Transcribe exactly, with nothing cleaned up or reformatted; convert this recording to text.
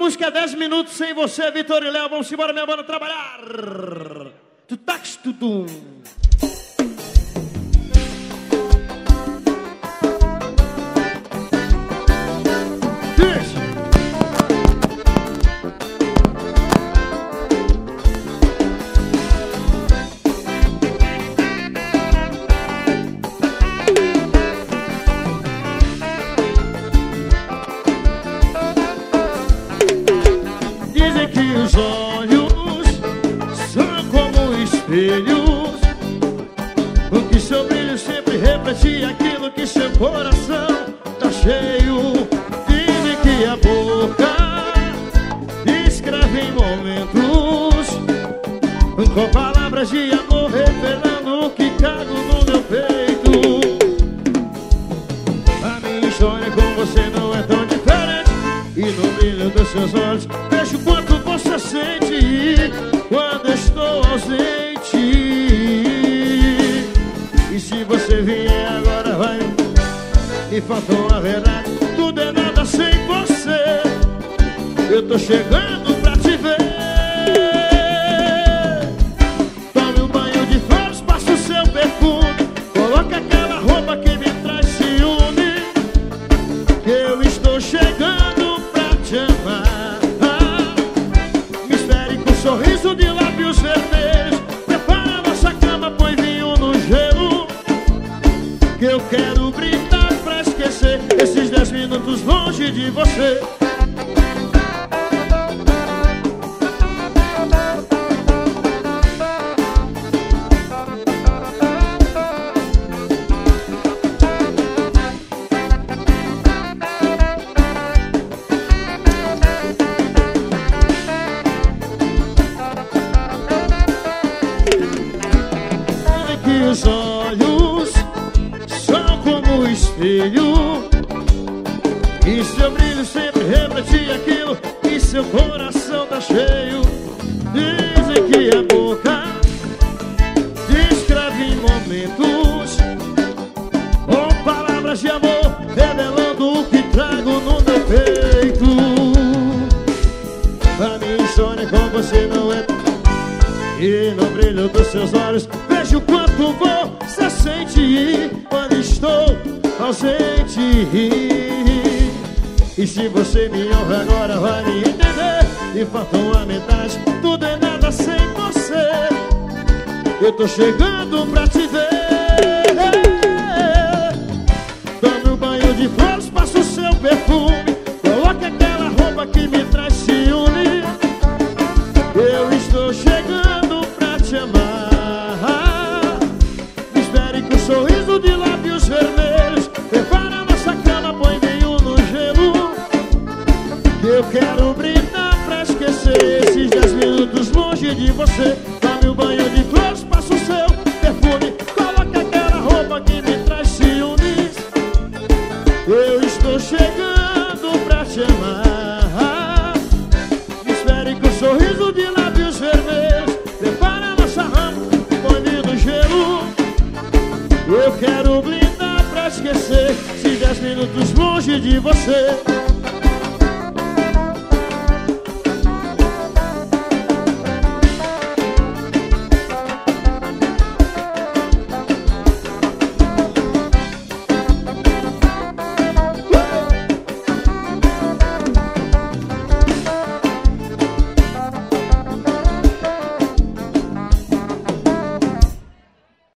música dez minutos sem você, Vitor e Léo. Vamos embora, minha banda, trabalhar. Tu tax, tudum. Os olhos são como espelhos, o que seu brilho sempre reflete aquilo que seu coração tá cheio. Dizem que a boca escreve em momentos, com palavras de amor revelando o que cago no meu peito. A minha história com você não é tão diferente, e no brilho dos seus olhos vejo quanto você sente quando eu estou ausente. E se você vier agora vai, me faltou a verdade, tudo é nada sem você. Eu tô chegando pra te ver. Tome um banho de flores, passa o seu perfume, coloca aquela roupa que me traz ciúme, que eu estou chegando pra te amar. Sorriso de lábios vermelhos, prepara nossa cama, põe vinho no gelo, que eu quero brindar pra esquecer esses dez minutos longe de você. Os olhos são como espelho, e seu brilho sempre reflete aquilo que seu coração tá cheio. Dizem que a boca descreve em momentos, com palavras de amor revelando o que trago no meu peito. A minha história com você não é, e no brilho dos seus olhos vejo quanto você sente quando estou ausente. E se você me ouve agora vai me entender, e faltam a metade, tudo é nada sem você. Eu tô chegando pra te ver. Tome um banho de flores, passa o seu perfume, coloca aquela roupa que me traz ciúme, eu estou chegando pra te amar. Me espere com um sorriso de lábios vermelhos, prepara nossa cama, põe vinho no gelo, que eu quero brindar pra esquecer esses dez minutos longe de você. Tome um banho de flores, passa o seu perfume, coloca aquela roupa que me traz ciúmes, eu estou chegando pra te amar. Me espere com um sorriso de lábios vermelhos, prepara nossa rama, põe vinho no gelo, eu quero brindar pra esquecer esses dez minutos longe de você.